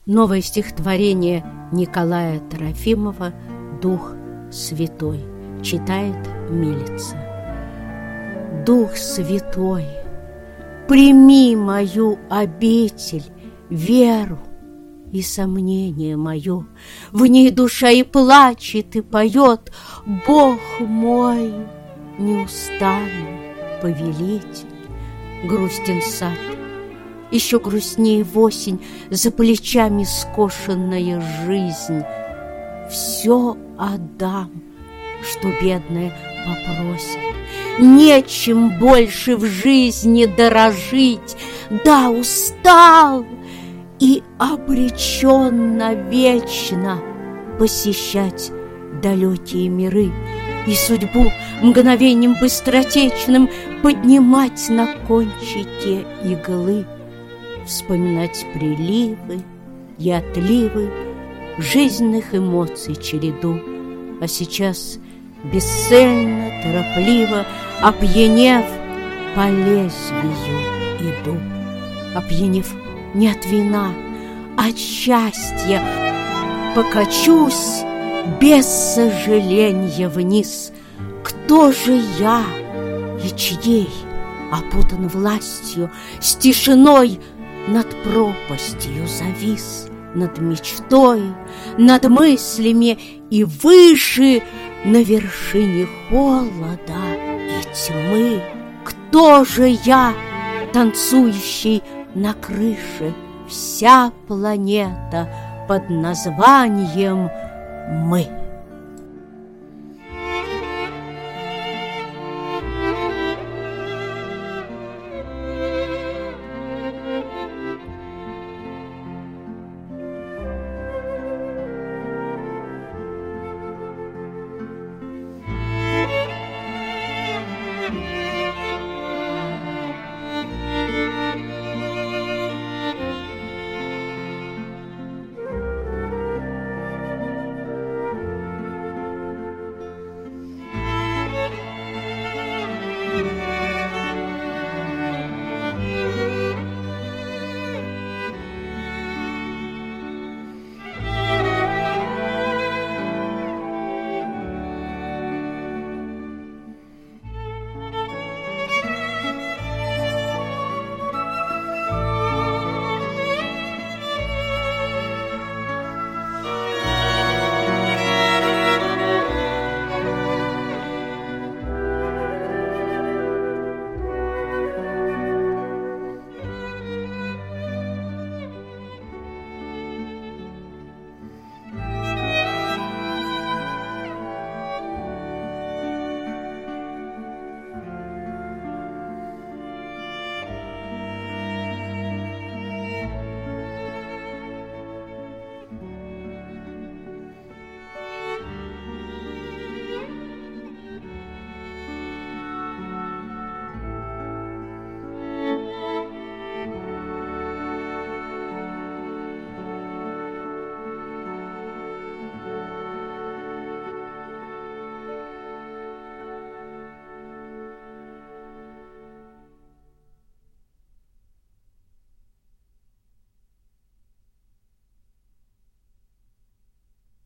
Новое стихотворение Николая Трофимова «Дух Святой». Читает Милица. Дух Святой, прими мою обитель, веру и сомнение мое. В ней душа и плачет, и поет. Бог мой, неустанный повелитель. Грустен сад, еще грустнее в осень, за плечами скошенная жизнь. Все отдам, что бедная попросит. Нечем больше в жизни дорожить. Да, устал и обречен навечно посещать далекие миры и судьбу мгновением быстротечным поднимать на кончике иглы, вспоминать приливы и отливы жизненных эмоций череду. А сейчас бесцельно, торопливо, опьянев, по лезвию иду. Опьянев не от вина, а от счастья, покачусь без сожаления вниз. Кто же я и чьей опутан властью, с тишиной над пропастью завис, над мечтой, над мыслями и выше, на вершине холода и тьмы. Кто же я, танцующий на крыше, вся планета под названием «Мы»?